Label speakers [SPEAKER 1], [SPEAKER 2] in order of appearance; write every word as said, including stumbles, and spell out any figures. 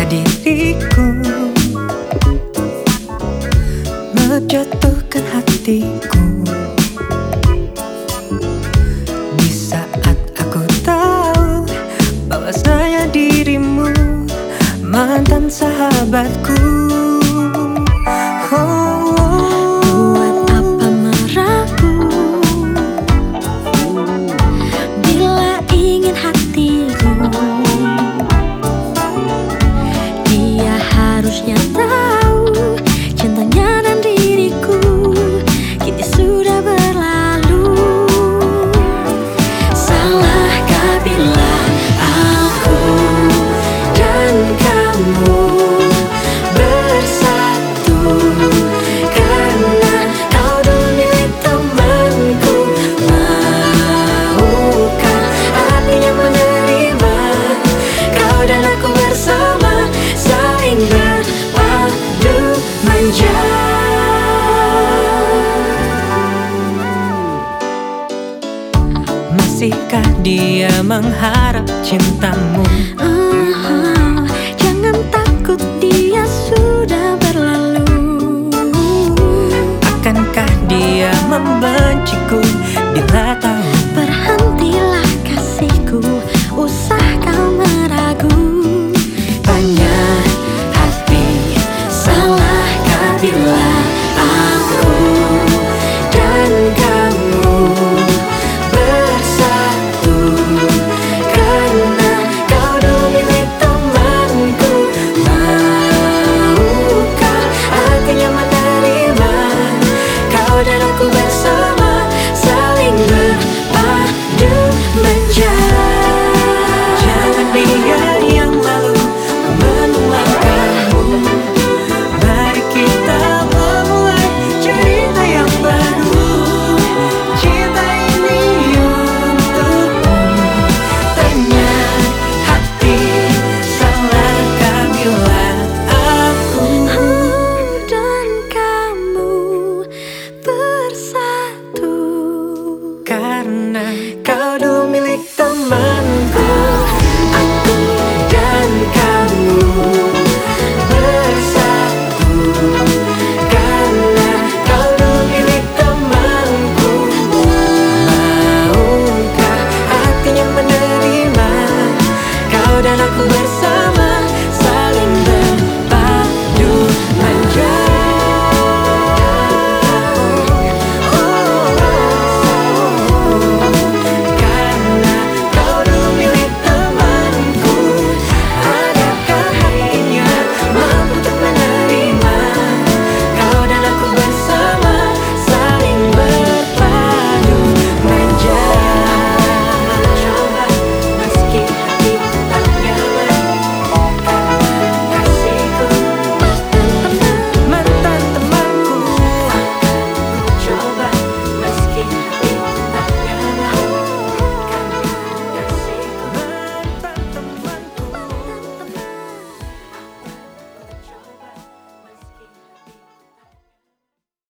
[SPEAKER 1] diriku, menjatuhkan hatiku. Di saat aku tahu bahwasanya dirimu mantan sahabatku. Oh,
[SPEAKER 2] buat apa marahku bila ingin hatiku? Dia harusnya tahu cintanya dan diriku kini sudah berlalu. Salahkah bila aku dan kamu bersatu karena kau dulu milik temanku? Maukah artinya menerima kau dan aku bersama, saling berpadu manja?
[SPEAKER 1] masihkah dia mengharap cintamu?